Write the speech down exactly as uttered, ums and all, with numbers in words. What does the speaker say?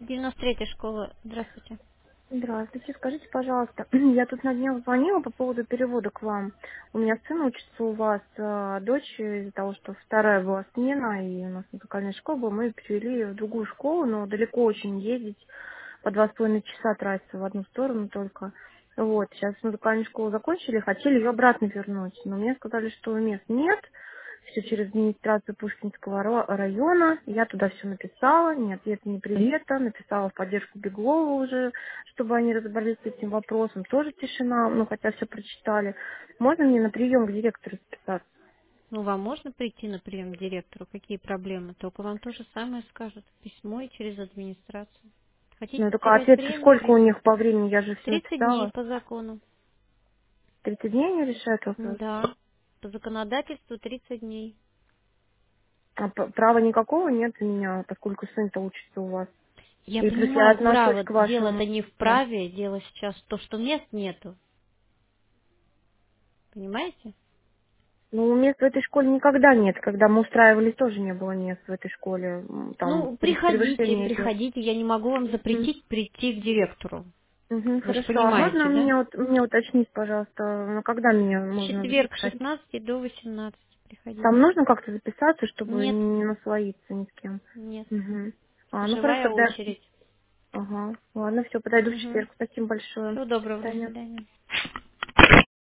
девяносто третья школа. Здравствуйте. Здравствуйте. Скажите, пожалуйста, я тут на днях звонила по поводу перевода к вам. У меня сын учится у вас, а дочь из-за того, что вторая была смена, и у нас музыкальная школа была, мы перевели в другую школу, но далеко очень ездить, по два с половиной часа тратиться в одну сторону только. Вот, сейчас музыкальную школу закончили, хотели ее обратно вернуть, но мне сказали, что мест нет, все через администрацию Пушкинского ро- района. Я туда все написала, ни ответа, ни привета. Написала в поддержку Беглова уже, чтобы они разобрались с этим вопросом. Тоже тишина, ну хотя все прочитали. Можно мне на прием к директору записаться? Ну, вам можно прийти на прием к директору? Какие проблемы? Только вам то же самое скажут. Письмо и через администрацию. Хотите Ну только терять ответ время? сколько у При... них по времени? Я же все тридцать дней написала. по закону. тридцать дней они решают вопрос. Да. По законодательству тридцать дней. А п- права никакого нет у меня, поскольку сын-то учится у вас. Я И плюс я понимаю, отношусь право. к вашему... Дело-то не в Да. праве. Дело сейчас в том, что мест нету. Понимаете? Ну, мест в этой школе никогда нет. Когда мы устраивались, тоже не было мест в этой школе. М, Там Ну, пре- приходите, превышение идет. приходите. Я не могу вам Мгм. запретить прийти к директору. Мгм, Вы же хорошо. А можно понимаете, да? мне, вот, мне уточнить, пожалуйста, на когда меня В можно четверг с записать? шестнадцати до восемнадцати Там приходите. нужно как-то записаться, чтобы Нет, не наслоиться ни с кем? нет. Угу. А, ну хорошо, Живая тогда... очередь. Ага. Ладно, все, подойду в Угу. четверг. Спасибо большое. Всего До доброго, до свидания. свидания.